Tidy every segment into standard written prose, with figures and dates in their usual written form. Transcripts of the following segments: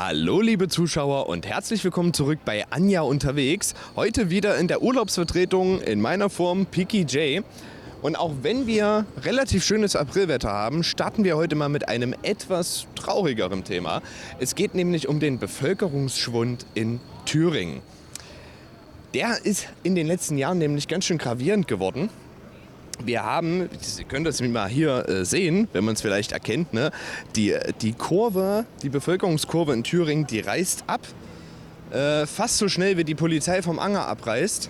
Hallo liebe Zuschauer und herzlich willkommen zurück bei Anja unterwegs. Heute wieder in der Urlaubsvertretung in meiner Form Piki J. Und auch wenn wir relativ schönes Aprilwetter haben, starten wir heute mal mit einem etwas traurigeren Thema. Es geht nämlich um den Bevölkerungsschwund in Thüringen. Der ist in den letzten Jahren nämlich ganz schön gravierend geworden. Wir haben, Sie können das mal hier sehen, wenn man es vielleicht erkennt, ne? Die Kurve, die Bevölkerungskurve in Thüringen, die reißt ab. Fast so schnell wie die Polizei vom Anger abreißt.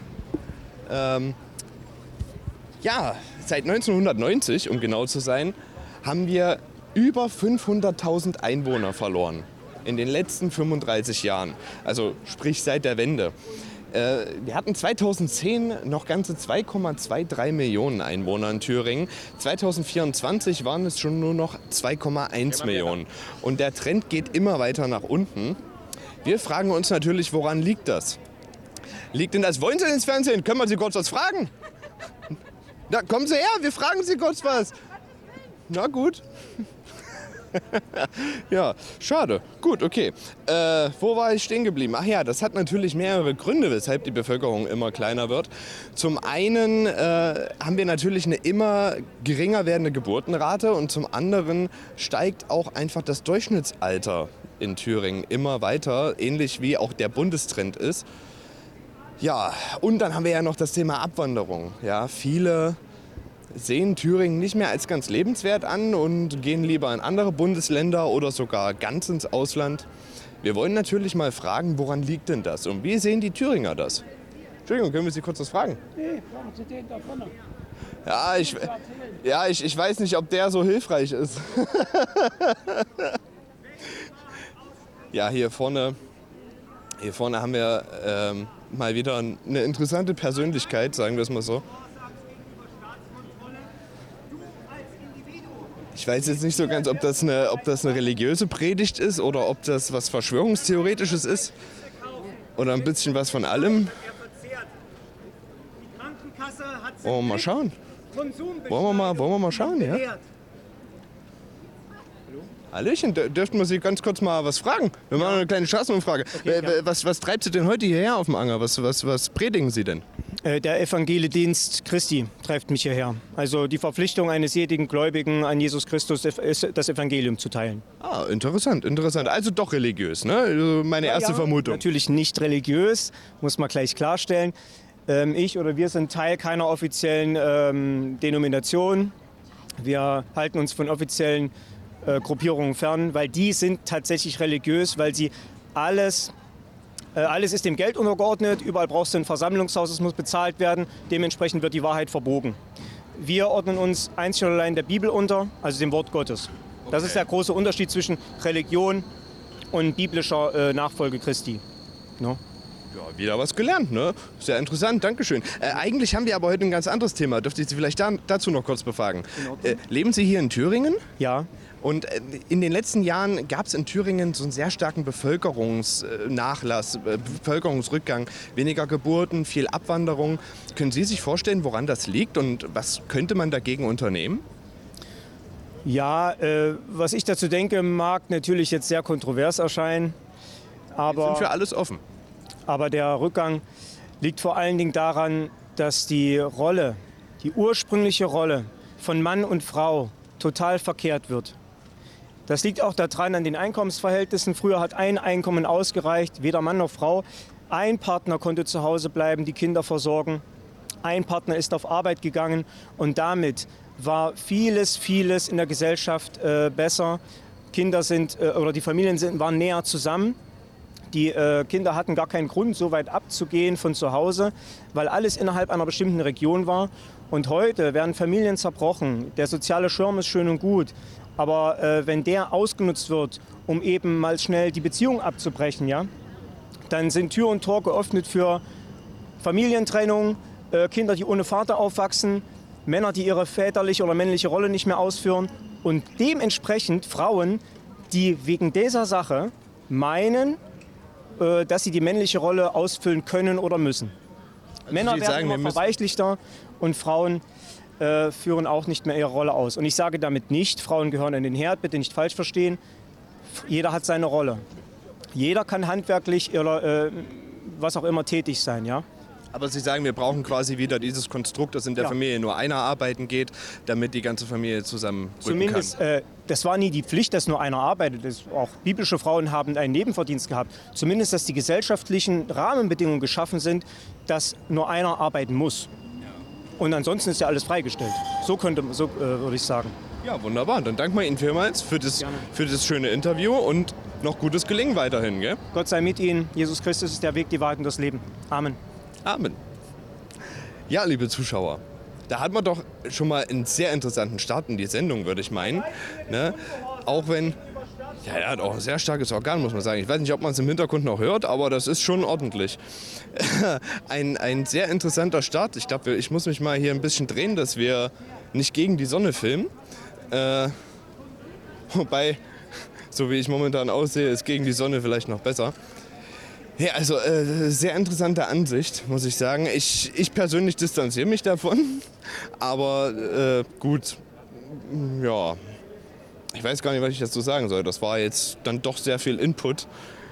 Seit 1990, um genau zu sein, haben wir über 500.000 Einwohner verloren. In den letzten 35 Jahren. Also sprich seit der Wende. Wir hatten 2010 noch ganze 2,23 Millionen Einwohner in Thüringen. 2024 waren es schon nur noch 2,1 Millionen. Und der Trend geht immer weiter nach unten. Wir fragen uns natürlich, woran liegt das? Liegt denn das? Wollen Sie ins Fernsehen? Können wir Sie kurz was fragen? Na, kommen Sie her, wir fragen Sie kurz was. Na gut. Ja, schade. Gut, okay. Wo war ich stehen geblieben? Ach ja, das hat natürlich mehrere Gründe, weshalb die Bevölkerung immer kleiner wird. Zum einen haben wir natürlich eine immer geringer werdende Geburtenrate und zum anderen steigt auch einfach das Durchschnittsalter in Thüringen immer weiter, ähnlich wie auch der Bundestrend ist. Ja, und dann haben wir ja noch das Thema Abwanderung. Ja, viele sehen Thüringen nicht mehr als ganz lebenswert an und gehen lieber in andere Bundesländer oder sogar ganz ins Ausland. Wir wollen natürlich mal fragen, woran liegt denn das und wie sehen die Thüringer das? Entschuldigung, können wir Sie kurz was fragen? Nee, fragen Sie den da vorne. Ja, ich weiß nicht, ob der so hilfreich ist. Ja, hier vorne haben wir mal wieder eine interessante Persönlichkeit, sagen wir es mal so. Ich weiß jetzt nicht so ganz, ob das eine religiöse Predigt ist oder ob das was Verschwörungstheoretisches ist. Oder ein bisschen was von allem. Wollen wir mal schauen? Wollen wir mal schauen, ja? Hallöchen, dürften wir Sie ganz kurz mal was fragen? Wir machen eine kleine Straßenumfrage. Okay, ja. Was treibt Sie denn heute hierher auf dem Anger? Was predigen Sie denn? Der Evangeliedienst Christi treibt mich hierher. Also die Verpflichtung eines jeden Gläubigen an Jesus Christus, das Evangelium zu teilen. Ah, interessant. Also doch religiös, ne? Meine erste Vermutung. Natürlich nicht religiös, muss man gleich klarstellen. Wir sind Teil keiner offiziellen Denomination. Wir halten uns von offiziellen Gruppierungen fern, weil die sind tatsächlich religiös, weil sie alles ist dem Geld untergeordnet, überall brauchst du ein Versammlungshaus, es muss bezahlt werden, dementsprechend wird die Wahrheit verbogen. Wir ordnen uns einzig und allein der Bibel unter, also dem Wort Gottes. Okay. Das ist der große Unterschied zwischen Religion und biblischer Nachfolge Christi. No? Ja, wieder was gelernt, ne? Sehr interessant, Dankeschön. Eigentlich haben wir aber heute ein ganz anderes Thema. Dürfte ich Sie vielleicht dazu noch kurz befragen? Leben Sie hier in Thüringen? Ja. Und in den letzten Jahren gab es in Thüringen so einen sehr starken Bevölkerungsnachlass, Bevölkerungsrückgang, weniger Geburten, viel Abwanderung. Können Sie sich vorstellen, woran das liegt und was könnte man dagegen unternehmen? Ja, was ich dazu denke, mag natürlich jetzt sehr kontrovers erscheinen. Aber wir sind für alles offen. Aber der Rückgang liegt vor allen Dingen daran, dass die ursprüngliche Rolle von Mann und Frau total verkehrt wird. Das liegt auch daran an den Einkommensverhältnissen. Früher hat ein Einkommen ausgereicht, weder Mann noch Frau. Ein Partner konnte zu Hause bleiben, die Kinder versorgen. Ein Partner ist auf Arbeit gegangen und damit war vieles in der Gesellschaft besser. Die Familien waren näher zusammen. Die Kinder hatten gar keinen Grund, so weit abzugehen von zu Hause, weil alles innerhalb einer bestimmten Region war. Und heute werden Familien zerbrochen. Der soziale Schirm ist schön und gut. Aber wenn der ausgenutzt wird, um eben mal schnell die Beziehung abzubrechen, ja, dann sind Tür und Tor geöffnet für Familientrennung, Kinder, die ohne Vater aufwachsen, Männer, die ihre väterliche oder männliche Rolle nicht mehr ausführen und dementsprechend Frauen, die wegen dieser Sache meinen, dass sie die männliche Rolle ausfüllen können oder müssen. Also Männer werden immer verweichlichter und Frauen führen auch nicht mehr ihre Rolle aus. Und ich sage damit nicht, Frauen gehören in den Herd, bitte nicht falsch verstehen. Jeder hat seine Rolle. Jeder kann handwerklich oder was auch immer tätig sein, ja. Aber Sie sagen, wir brauchen quasi wieder dieses Konstrukt, dass in der Ja. Familie nur einer arbeiten geht, damit die ganze Familie zusammenrücken Zumindest, kann. das war nie die Pflicht, dass nur einer arbeitet. Auch biblische Frauen haben einen Nebenverdienst gehabt. Zumindest, dass die gesellschaftlichen Rahmenbedingungen geschaffen sind, dass nur einer arbeiten muss. Und ansonsten ist ja alles freigestellt. So würde ich sagen. Ja, wunderbar. Dann danken wir Ihnen vielmals für das schöne Interview und noch gutes Gelingen weiterhin. Gell? Gott sei mit Ihnen. Jesus Christus ist der Weg, die Wahrheit und das Leben. Amen. Amen. Ja, liebe Zuschauer, da hat man doch schon mal einen sehr interessanten Start in die Sendung, würde ich meinen. Ne? Auch wenn, ja, er hat auch ein sehr starkes Organ, muss man sagen. Ich weiß nicht, ob man es im Hintergrund noch hört, aber das ist schon ordentlich. Ein sehr interessanter Start. Ich glaube, ich muss mich mal hier ein bisschen drehen, dass wir nicht gegen die Sonne filmen. Wobei, so wie ich momentan aussehe, ist gegen die Sonne vielleicht noch besser. Ja, also sehr interessante Ansicht, muss ich sagen. Ich persönlich distanziere mich davon, aber gut, ja, ich weiß gar nicht, was ich dazu sagen soll. Das war jetzt dann doch sehr viel Input.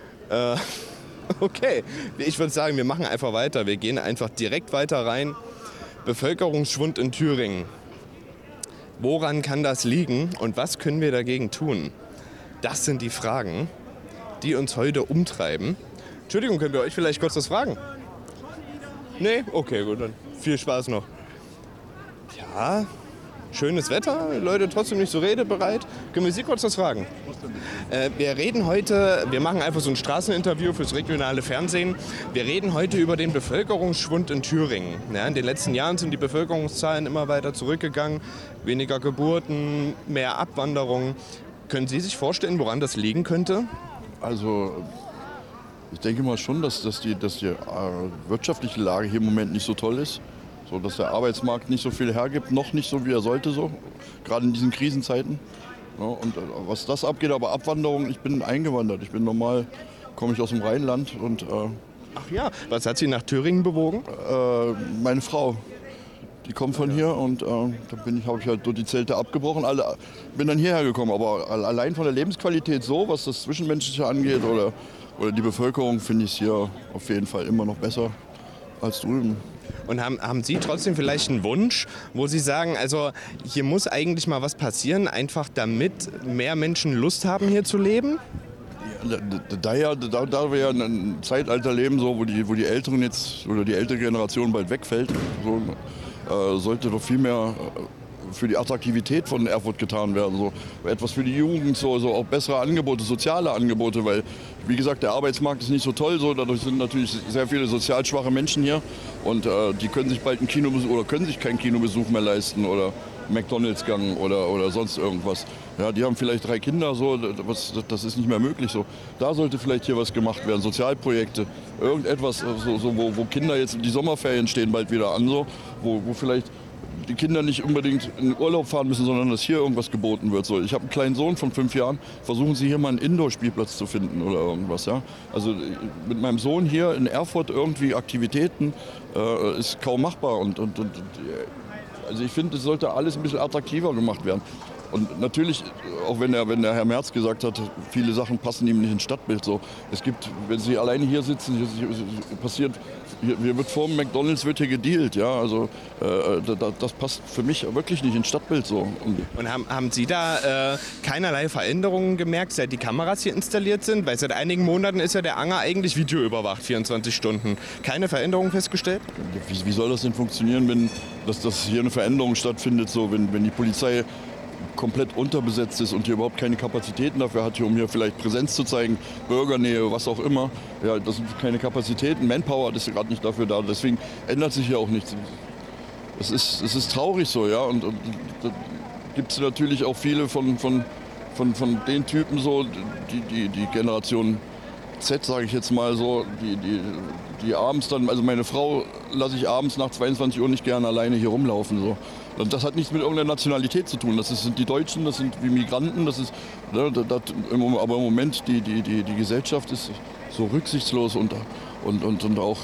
Okay, ich würde sagen, wir machen einfach weiter. Wir gehen einfach direkt weiter rein. Bevölkerungsschwund in Thüringen. Woran kann das liegen und was können wir dagegen tun? Das sind die Fragen, die uns heute umtreiben. Entschuldigung, können wir euch vielleicht kurz was fragen? Nee? Okay, gut, dann viel Spaß noch. Ja, schönes Wetter, Leute trotzdem nicht so redebereit. Können wir Sie kurz was fragen? Wir machen einfach so ein Straßeninterview fürs regionale Fernsehen. Wir reden heute über den Bevölkerungsschwund in Thüringen. Ja, in den letzten Jahren sind die Bevölkerungszahlen immer weiter zurückgegangen. Weniger Geburten, mehr Abwanderung. Können Sie sich vorstellen, woran das liegen könnte? Also ich denke mal schon, dass die wirtschaftliche Lage hier im Moment nicht so toll ist. So, dass der Arbeitsmarkt nicht so viel hergibt, noch nicht so wie er sollte, so, gerade in diesen Krisenzeiten. Ja, und was das abgeht, aber Abwanderung, ich bin eingewandert. Ich bin normal, komme ich aus dem Rheinland und Ach ja, was hat Sie nach Thüringen bewogen? meine Frau, die kommt von hier und da habe ich halt so die Zelte abgebrochen. Bin dann hierher gekommen, aber allein von der Lebensqualität so, was das Zwischenmenschliche angeht oder die Bevölkerung, finde ich es hier auf jeden Fall immer noch besser als drüben. Und haben Sie trotzdem vielleicht einen Wunsch, wo Sie sagen, also hier muss eigentlich mal was passieren, einfach damit mehr Menschen Lust haben, hier zu leben? Da wir ja in einem Zeitalter leben, so, wo die Älteren jetzt oder die ältere Generation bald wegfällt, so, sollte doch viel mehr für die Attraktivität von Erfurt getan werden. So etwas für die Jugend, so auch bessere Angebote, soziale Angebote, weil, wie gesagt, der Arbeitsmarkt ist nicht so toll, so, dadurch sind natürlich sehr viele sozial schwache Menschen hier und die können sich bald einen Kinobesuch oder können sich keinen Kinobesuch mehr leisten oder McDonalds-Gang oder sonst irgendwas. Ja, die haben vielleicht 3 Kinder, so, das ist nicht mehr möglich. So. Da sollte vielleicht hier was gemacht werden, Sozialprojekte, irgendetwas, wo Kinder jetzt die Sommerferien stehen bald wieder an, so, wo vielleicht die Kinder nicht unbedingt in den Urlaub fahren müssen, sondern dass hier irgendwas geboten wird. So, ich habe einen kleinen Sohn von 5 Jahren, versuchen Sie hier mal einen Indoor-Spielplatz zu finden oder irgendwas. Ja? Also mit meinem Sohn hier in Erfurt irgendwie Aktivitäten ist kaum machbar. Also ich finde, es sollte alles ein bisschen attraktiver gemacht werden. Und natürlich, auch wenn der Herr Merz gesagt hat, viele Sachen passen ihm nicht ins Stadtbild. So. Es gibt, wenn Sie alleine hier sitzen, passiert, hier wird vor dem McDonalds wird hier gedealt. Ja? Also das passt für mich wirklich nicht ins Stadtbild. So. Und haben Sie da keinerlei Veränderungen gemerkt, seit die Kameras hier installiert sind? Weil seit einigen Monaten ist ja der Anger eigentlich videoüberwacht, 24 Stunden. Keine Veränderungen festgestellt? Wie soll das denn funktionieren, wenn dass hier eine Veränderung stattfindet, so, wenn die Polizei komplett unterbesetzt ist und hier überhaupt keine Kapazitäten dafür hat, um hier vielleicht Präsenz zu zeigen, Bürgernähe, was auch immer. Ja, das sind keine Kapazitäten, Manpower ist gerade nicht dafür da, deswegen ändert sich hier auch nichts. Es ist traurig so, ja, und da gibt es natürlich auch viele von den Typen so, die Generation Z, sage ich jetzt mal so, die abends dann, also meine Frau lasse ich abends nach 22 Uhr nicht gerne alleine hier rumlaufen. So. Und das hat nichts mit irgendeiner Nationalität zu tun. Das sind die Deutschen, das sind die Migranten, aber im Moment die Gesellschaft ist so rücksichtslos und auch